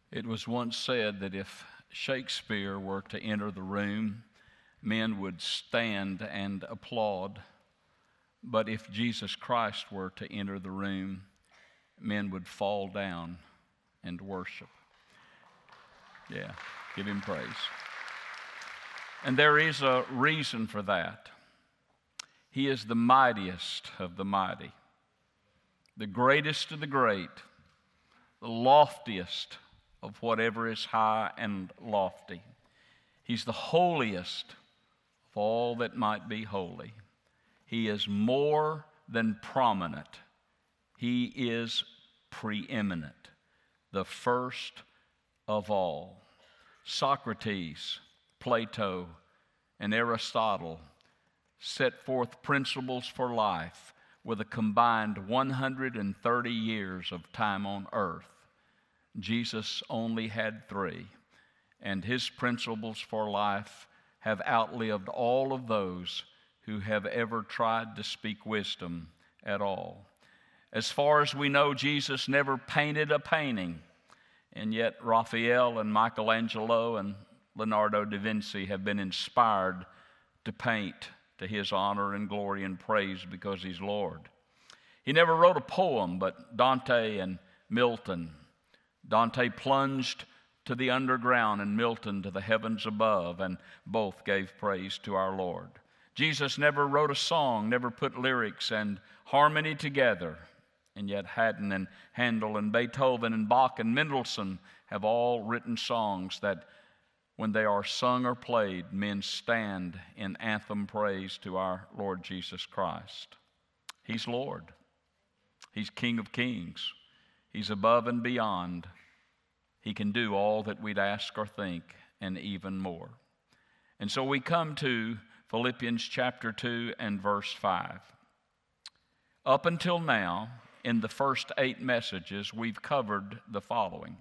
It was once said that if Shakespeare were to enter the room, men would stand and applaud. But if Jesus Christ were to enter the room, men would fall down and worship. Yeah, give him praise. And there is a reason for that. He is the mightiest of the mighty, the greatest of the great, the loftiest of whatever is high and lofty. He's the holiest of all that might be holy. He is more than prominent. He is preeminent, the first of all. Socrates, Plato, and Aristotle set forth principles for life with a combined 130 years of time on earth. Jesus only had 3, and his principles for life have outlived all of those who have ever tried to speak wisdom at all. As far as we know, Jesus never painted a painting, and yet Raphael and Michelangelo and Leonardo da Vinci have been inspired to paint to his honor and glory and praise because he's Lord. He never wrote a poem, but Dante and Milton. Dante plunged to the underground and Milton to the heavens above, and both gave praise to our Lord. Jesus never wrote a song, never put lyrics and harmony together, and yet Haydn and Handel and Beethoven and Bach and Mendelssohn have all written songs that when they are sung or played, men stand in anthem praise to our Lord Jesus Christ. He's Lord. He's King of Kings. He's above and beyond. He can do all that we'd ask or think and even more. And so we come to Philippians chapter 2 and verse 5. Up until now, in the first 8 messages, we've covered the following.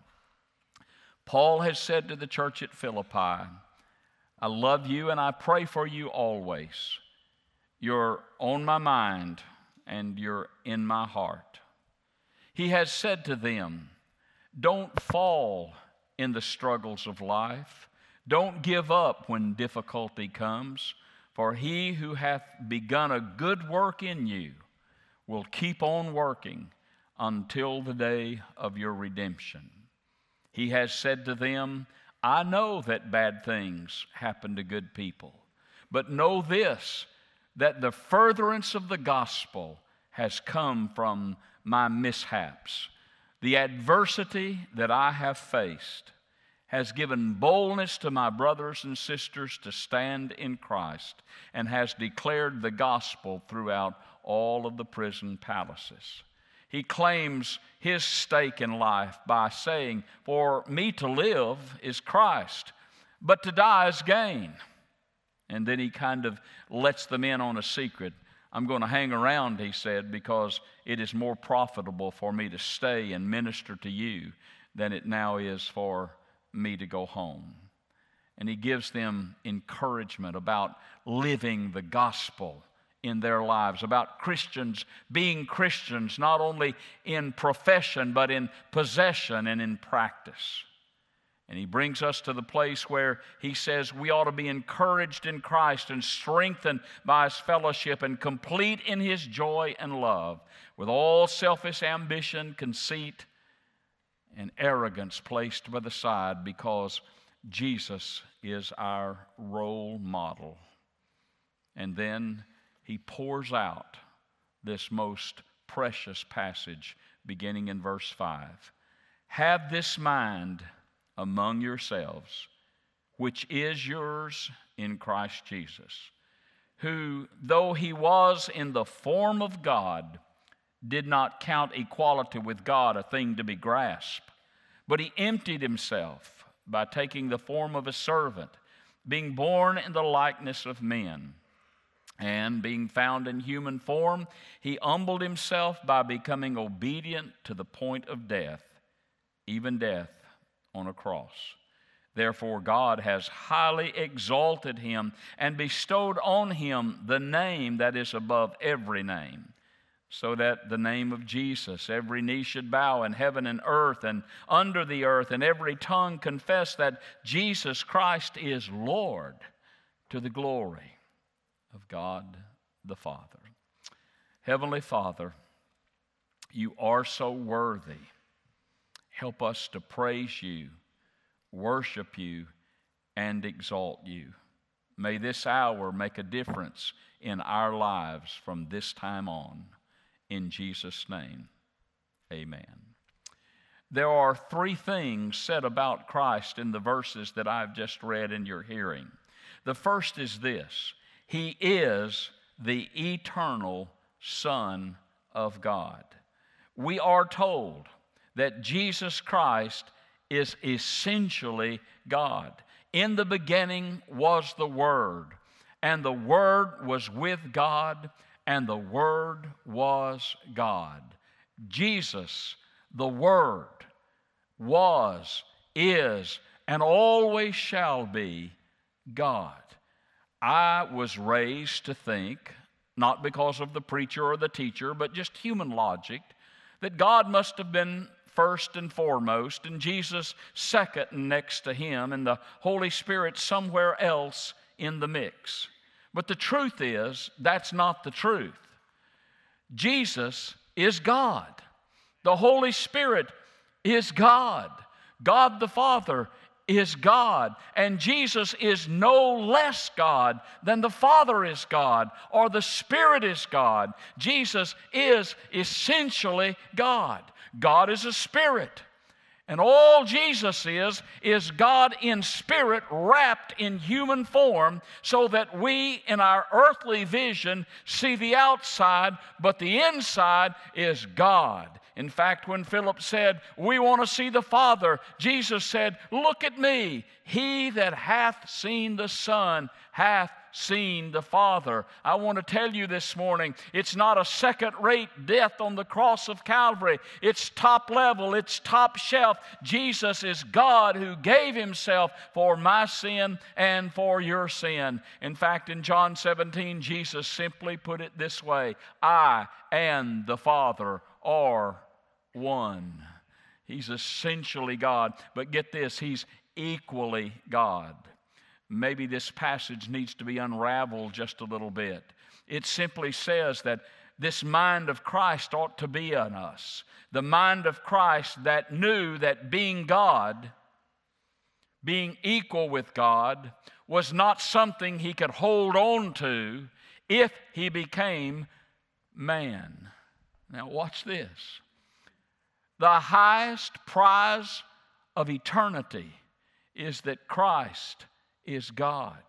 Paul has said to the church at Philippi, I love you and I pray for you always. You're on my mind and you're in my heart. He has said to them, don't fall in the struggles of life. Don't give up when difficulty comes, for he who hath begun a good work in you will keep on working until the day of your redemption. He has said to them, I know that bad things happen to good people, but know this, that the furtherance of the gospel has come from my mishaps. The adversity that I have faced has given boldness to my brothers and sisters to stand in Christ and has declared the gospel throughout all of the prison palaces. He claims his stake in life by saying, for me to live is Christ, but to die is gain. And then he kind of lets them in on a secret. I'm going to hang around, he said, because it is more profitable for me to stay and minister to you than it now is for me to go home. And he gives them encouragement about living the gospel in their lives, about Christians being Christians, not only in profession, but in possession and in practice. And he brings us to the place where he says we ought to be encouraged in Christ and strengthened by his fellowship and complete in his joy and love, with all selfish ambition, conceit, and arrogance placed by the side, because Jesus is our role model. And then he pours out this most precious passage beginning in verse 5. Have this mind among yourselves, which is yours in Christ Jesus, who, though he was in the form of God, did not count equality with God a thing to be grasped, but he emptied himself by taking the form of a servant, being born in the likeness of men. And being found in human form, he humbled himself by becoming obedient to the point of death, even death on a cross. Therefore, God has highly exalted him and bestowed on him the name that is above every name, so that the name of Jesus, every knee should bow in heaven and earth and under the earth, and every tongue confess that Jesus Christ is Lord, to the glory of God the Father. Heavenly Father, you are so worthy. Help us to praise you, worship you, and exalt you. May this hour make a difference in our lives from this time on. In Jesus' name, amen. There are three things said about Christ in the verses that I've just read in your hearing. The first is this: He is the eternal Son of God. We are told that Jesus Christ is essentially God. In the beginning was the Word, and the Word was with God, and the Word was God. Jesus, the Word, was, is, and always shall be God. I was raised to think, not because of the preacher or the teacher, but just human logic, that God must have been first and foremost, and Jesus second and next to him, and the Holy Spirit somewhere else in the mix. But the truth is, that's not the truth. Jesus is God. The Holy Spirit is God. God the Father is God. And Jesus is no less God than the Father is God or the Spirit is God. Jesus is essentially God. God is a spirit. And all Jesus is God in spirit wrapped in human form, so that we in our earthly vision see the outside, but the inside is God. In fact, when Philip said, "We want to see the Father," Jesus said, "Look at me. He that hath seen the Son hath seen the Father." I want to tell you this morning, it's not a second-rate death on the cross of Calvary. It's top level, it's top shelf. Jesus is God who gave himself for my sin and for your sin. In fact, in John 17, Jesus simply put it this way: I and the Father are one. He's essentially God, but get this, he's equally God. Maybe this passage needs to be unraveled just a little bit. It simply says that this mind of Christ ought to be in us. The mind of Christ that knew that being God, being equal with God, was not something he could hold on to if he became man. Now watch this. The highest prize of eternity is that Christ is God.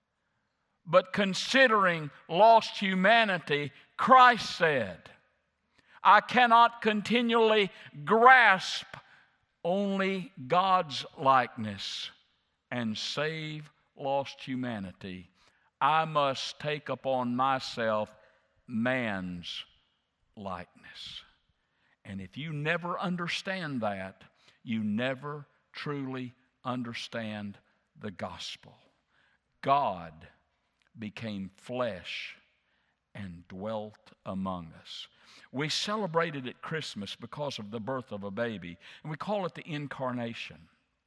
But considering lost humanity, Christ said, I cannot continually grasp only God's likeness and save lost humanity. I must take upon myself man's likeness. And if you never understand that, you never truly understand the gospel. God became flesh and dwelt among us. We celebrated at Christmas because of the birth of a baby, and we call it the incarnation.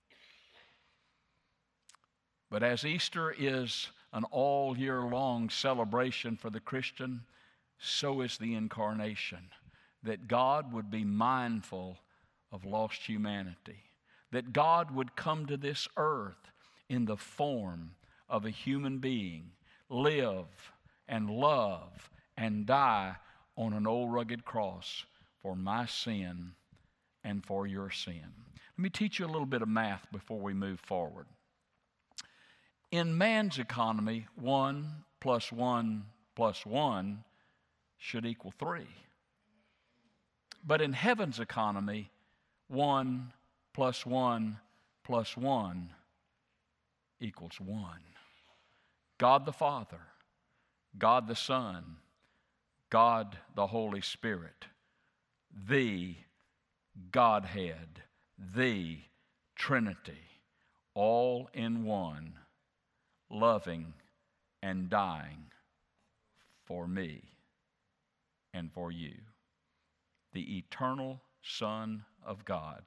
But as Easter is an all year long celebration for the Christian, so is the incarnation, that God would be mindful of lost humanity, that God would come to this earth in the form of a human being, live and love and die on an old rugged cross for my sin and for your sin. Let me teach you a little bit of math before we move forward. In man's economy, 1 plus 1 plus 1 should equal 3. But in heaven's economy, 1 plus 1 plus 1 equals 1. God the Father, God the Son, God the Holy Spirit, the Godhead, the Trinity, all in one, loving and dying for me and for you. The eternal Son of God.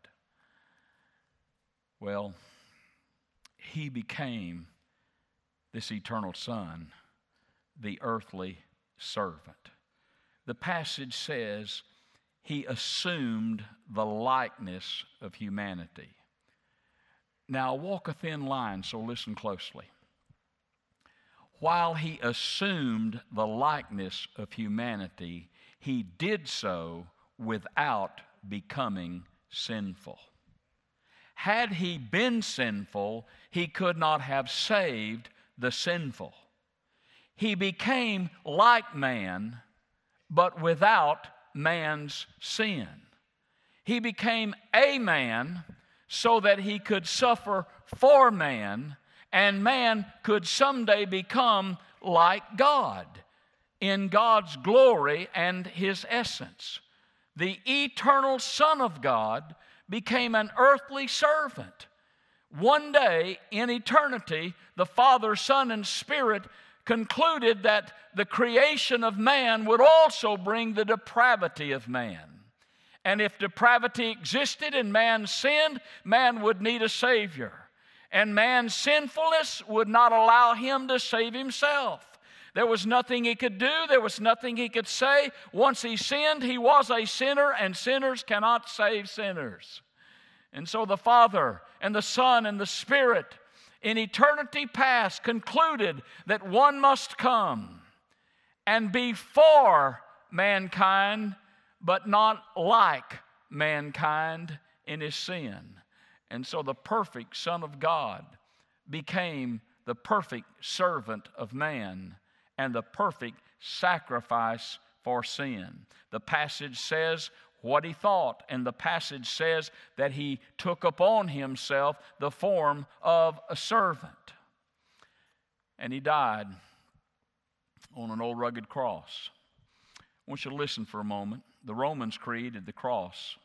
Well, he became, this eternal Son, the earthly servant. The passage says he assumed the likeness of humanity. Now, I walk a thin line, so listen closely. While he assumed the likeness of humanity, he did so without becoming sinful. Had he been sinful, he could not have saved the sinful. He became like man, but without man's sin. He became a man so that he could suffer for man, and man could someday become like God in God's glory and his essence. The eternal Son of God became an earthly servant. One day in eternity, the Father, Son, and Spirit concluded that the creation of man would also bring the depravity of man. And if depravity existed and man sinned, man would need a Savior. And man's sinfulness would not allow him to save himself. There was nothing he could do. There was nothing he could say. Once he sinned, he was a sinner, and sinners cannot save sinners. And so the Father and the Son and the Spirit in eternity past concluded that one must come and be for mankind, but not like mankind in his sin. And so the perfect Son of God became the perfect servant of man and the perfect sacrifice for sin. The passage says what he thought, and the passage says that he took upon himself the form of a servant. And he died on an old rugged cross. I want you to listen for a moment. The Romans created the cross.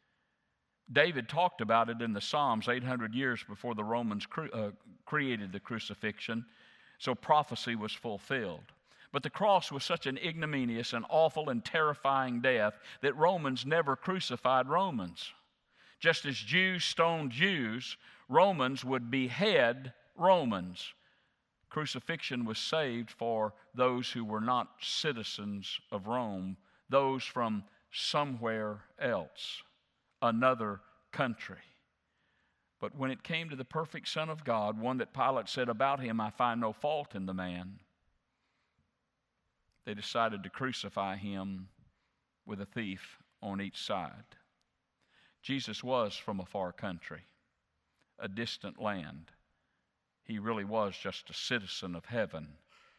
David talked about it in the Psalms 800 years before the Romans created the crucifixion, so prophecy was fulfilled. But the cross was such an ignominious and awful and terrifying death that Romans never crucified Romans. Just as Jews stoned Jews, Romans would behead Romans. Crucifixion was saved for those who were not citizens of Rome, those from somewhere else, another country. But when it came to the perfect Son of God, one that Pilate said about him, "I find no fault in the man," they decided to crucify him with a thief on each side. Jesus was from a far country, a distant land. He really was just a citizen of heaven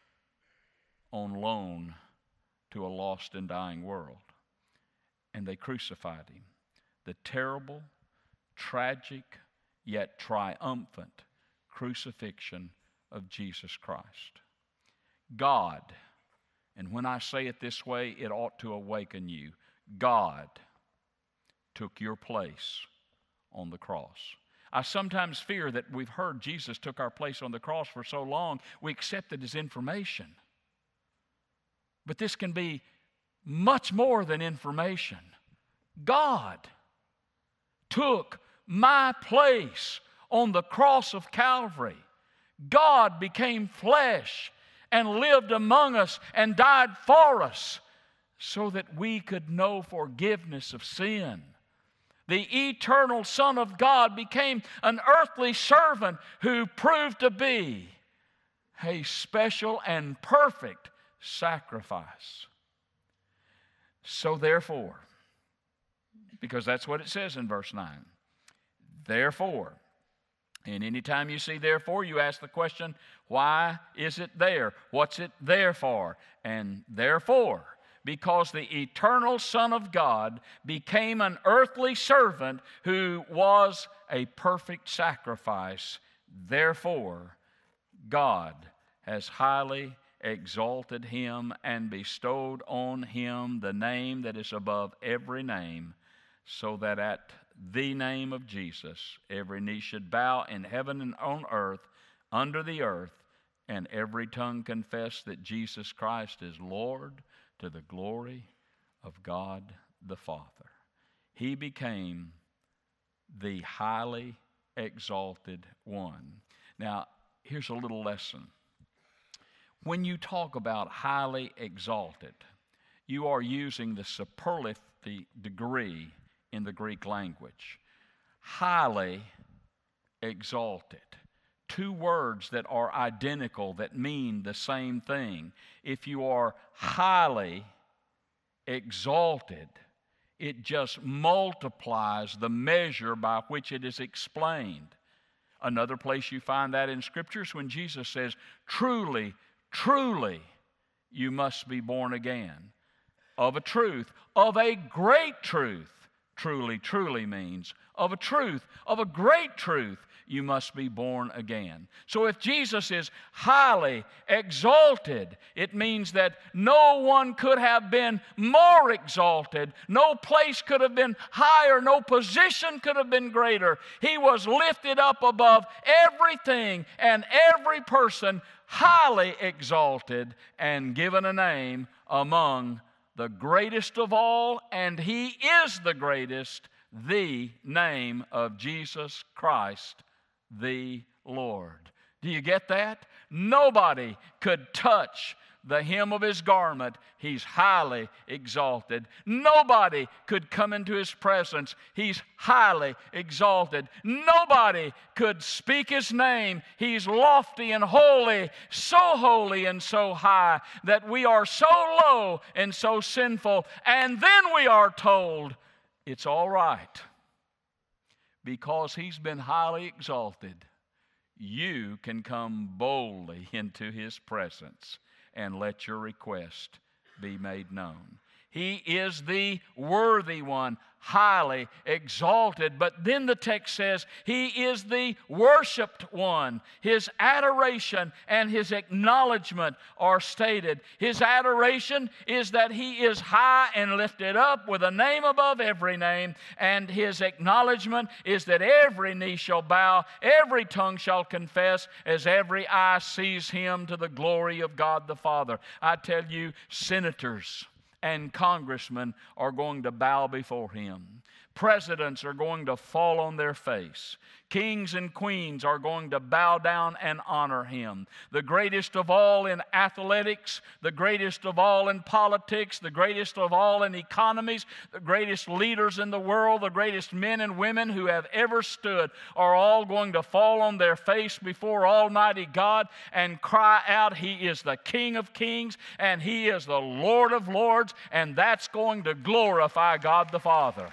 on loan to a lost and dying world. And they crucified him. The terrible, tragic, yet triumphant crucifixion of Jesus Christ. God, and when I say it this way, it ought to awaken you. God took your place on the cross. I sometimes fear that we've heard Jesus took our place on the cross for so long, we accept it as information. But this can be much more than information. God took my place on the cross of Calvary. God became flesh and lived among us and died for us so that we could know forgiveness of sin. The eternal Son of God became an earthly servant who proved to be a special and perfect sacrifice. So therefore, because that's what it says in verse 9, therefore, and anytime you see therefore, you ask the question, why is it there? What's it there for? And therefore, because the eternal Son of God became an earthly servant who was a perfect sacrifice, therefore, God has highly exalted him and bestowed on him the name that is above every name, so that at the name of Jesus every knee should bow in heaven and on earth, under the earth, and every tongue confess that Jesus Christ is Lord, to the glory of God the Father. He became the highly exalted one. Now, here's a little lesson. When you talk about highly exalted, you are using the superlative degree in the Greek language. Highly exalted. Two words that are identical that mean the same thing. If you are highly exalted, it just multiplies the measure by which it is explained. Another place you find that in Scripture is when Jesus says, truly, truly, you must be born again. Of a truth, of a great truth. Truly, truly means of a truth, of a great truth, you must be born again. So if Jesus is highly exalted, it means that no one could have been more exalted. No place could have been higher. No position could have been greater. He was lifted up above everything and every person, highly exalted and given a name among the greatest of all, and He is the greatest, the name of Jesus Christ, the Lord. Do you get that? Nobody could touch the hem of His garment. He's highly exalted. Nobody could come into His presence. He's highly exalted. Nobody could speak His name. He's lofty and holy and so high that we are so low and so sinful. And then we are told it's all right. Because He's been highly exalted, you can come boldly into His presence and let your request be made known. He is the worthy one, highly exalted. But then the text says He is the worshiped one. His adoration and His acknowledgement are stated. His adoration is that He is high and lifted up with a name above every name. And His acknowledgement is that every knee shall bow, every tongue shall confess, as every eye sees Him, to the glory of God the Father. I tell you, senators and congressmen are going to bow before Him. Presidents are going to fall on their face. Kings and queens are going to bow down and honor Him. The greatest of all in athletics, the greatest of all in politics, the greatest of all in economies, the greatest leaders in the world, the greatest men and women who have ever stood are all going to fall on their face before Almighty God and cry out, He is the King of kings and He is the Lord of lords, and that's going to glorify God the Father.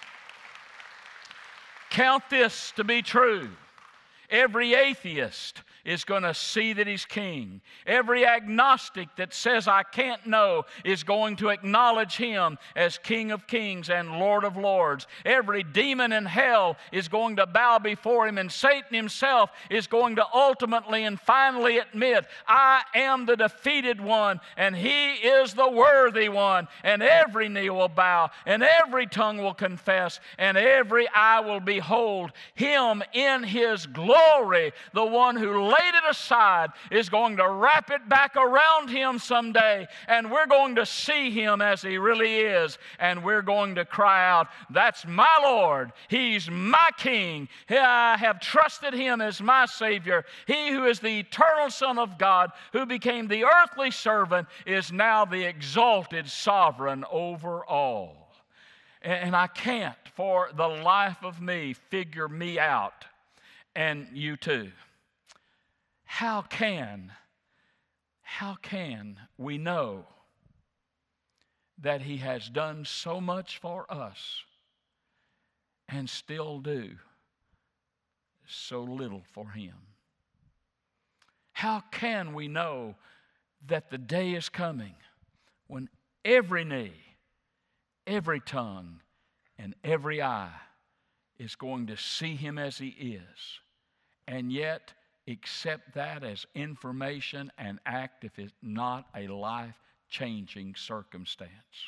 Count this to be true. Every atheist is going to see that He's king. Every agnostic that says, I can't know, is going to acknowledge Him as King of kings and Lord of lords. Every demon in hell is going to bow before Him, and Satan himself is going to ultimately and finally admit, I am the defeated one, and He is the worthy one. And every knee will bow, and every tongue will confess, and every eye will behold Him in His glory. The one who laid it aside is going to wrap it back around Him someday, and we're going to see Him as He really is, and we're going to cry out, that's my Lord, He's my King, I have trusted Him as my Savior. He who is the eternal Son of God, who became the earthly servant, is now the exalted sovereign over all. And I can't for the life of me figure me out, and you too. How can we know that He has done so much for us and still do so little for Him? How can we know that the day is coming when every knee, every tongue, and every eye is going to see Him as He is, and yet accept that as information and act if it's not a life-changing circumstance?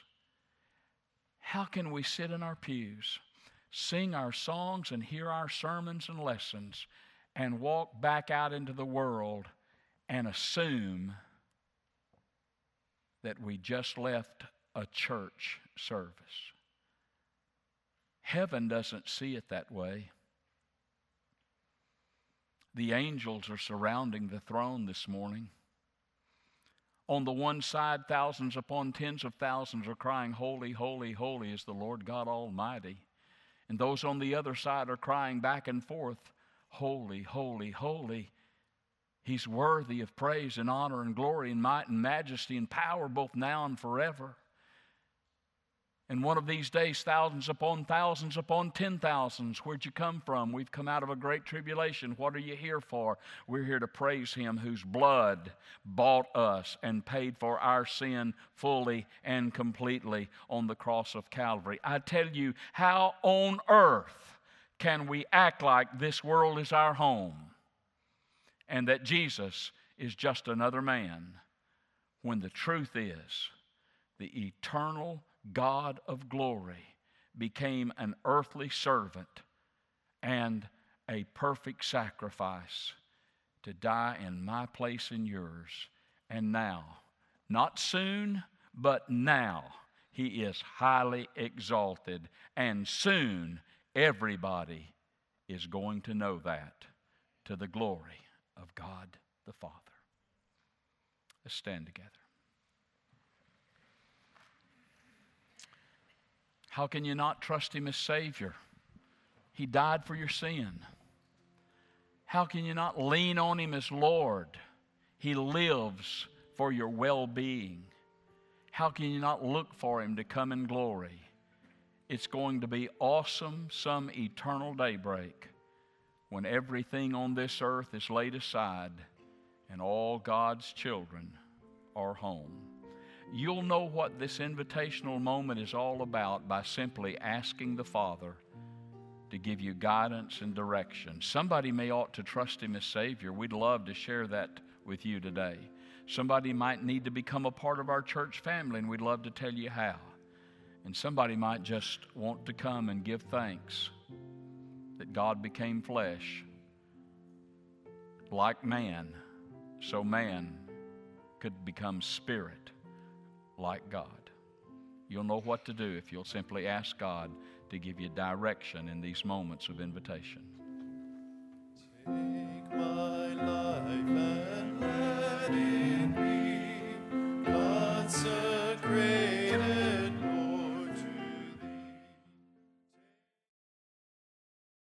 How can we sit in our pews, sing our songs and hear our sermons and lessons, and walk back out into the world and assume that we just left a church service. Heaven doesn't see it that way. The angels are surrounding the throne this morning. On the one side, thousands upon tens of thousands are crying, "Holy, holy, holy is the Lord God Almighty." And those on the other side are crying back and forth, "Holy, holy, holy. He's worthy of praise and honor and glory and might and majesty and power both now and forever." And one of these days, thousands upon 10,000s. Where'd you come from? We've come out of a great tribulation. What are you here for? We're here to praise Him whose blood bought us and paid for our sin fully and completely on the cross of Calvary. I tell you, how on earth can we act like this world is our home and that Jesus is just another man, when the truth is the eternal God of glory became an earthly servant and a perfect sacrifice to die in my place and yours. And now, not soon, but now, He is highly exalted. And soon, everybody is going to know that, to the glory of God the Father. Let's stand together. How can you not trust Him as Savior? He died for your sin. How can you not lean on Him as Lord? He lives for your well-being. How can you not look for Him to come in glory? It's going to be awesome some eternal daybreak when everything on this earth is laid aside and all God's children are home. You'll know what this invitational moment is all about by simply asking the Father to give you guidance and direction. Somebody may ought to trust Him as Savior. We'd love to share that with you today. Somebody might need to become a part of our church family, and we'd love to tell you how. And somebody might just want to come and give thanks that God became flesh like man, so man could become spirit like God. You'll know what to do if you'll simply ask God to give you direction in these moments of invitation.